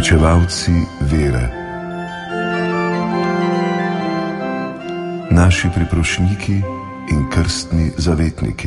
Uresničevalci vere, naši priprošniki in krstni zavetniki.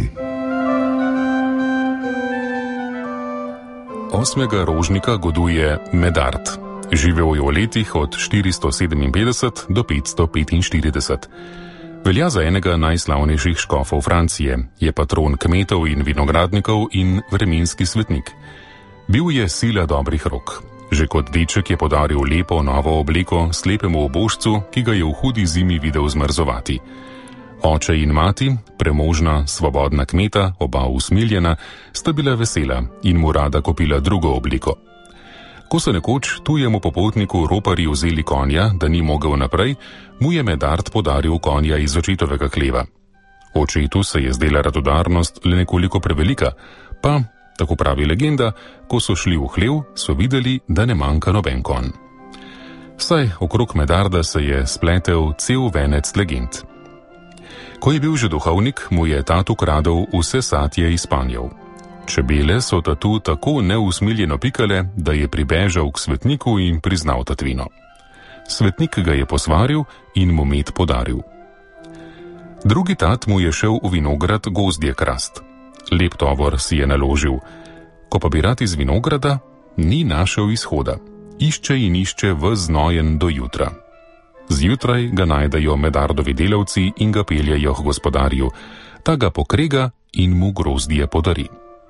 8. rožnika goduje Medard. Živel je v letih od 457 do 545. Velja za enega najslavnejših škofov Francije, je patron kmetov in vinogradnikov in vremenski svetnik. Bil je sila dobrih rok. Že kot deček je podaril lepo novo obleko slepemu obožcu, ki ga je v hudi zimi videl zmrzovati. Oče in mati, premožna, svobodna kmeta, oba usmiljena, sta bila vesela in mu rada kupila drugo obliko. Ko so nekoč tujemu popotniku roparji vzeli konja, da ni mogel naprej, mu je Medard podaril konja iz očetovega hleva. Očetu se je zdela radodarnost le nekoliko prevelika, pa, tako pravi legenda, ko so šli v hlev, so videli, da ne manjka noben konj. Saj okrog Medarda se je spletel cel venec legend. Ko je bil že duhovnik, mu je tat ukradel vse satje iz panjev. Čebele so tatu tako neusmiljeno pikale, da je pribežal k svetniku in priznal tatvino. Svetnik ga je posvaril in mu med podaril. Drugi tat mu je šel v vinograd gozdje krast. Lep tovor si je naložil. Ko pa bi rad iz vinograda, ni našel izhoda. Išče in išče ves znojen do jutra. Zjutraj ga najdejo Medardovi delavci in ga peljejo k gospodarju. Ta ga pokrega in mu grozdje podari.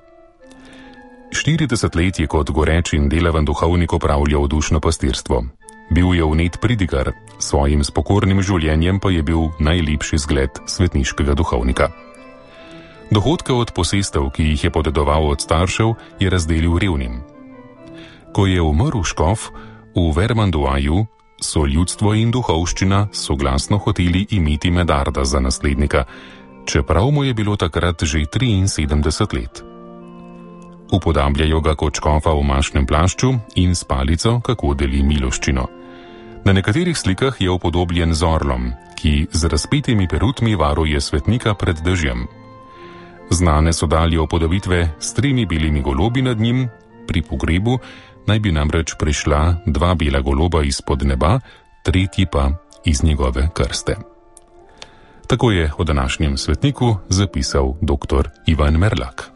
40 let je kot goreč in delaven duhovnik opravljal dušno pastirstvo. Bil je vnet pridigar, svojim spokornim življenjem pa je bil najlepši zgled svetniškega duhovnika. Dohodke od posestev, ki jih je podedoval od staršev, je razdelil revnim. Ko je umrl škof, v Vermandoaju so ljudstvo in duhovščina soglasno hoteli imeti Medarda za naslednika, čeprav mu je bilo takrat že 73 let. Upodabljajo ga kot škofa v mašnem plašču in s palico, kako deli miloščino. Na nekaterih slikah je upodobljen z orlom, ki z razpetimi perutmi varuje svetnika pred dežjem. Znane so dalje opodobitve s 3 belimi golobi nad njim, pri pogrebu naj bi namreč prišla 2 bela goloba izpod neba, 3. pa iz njegove krste. Tako je o današnjem svetniku zapisal dr. Ivan Merlak.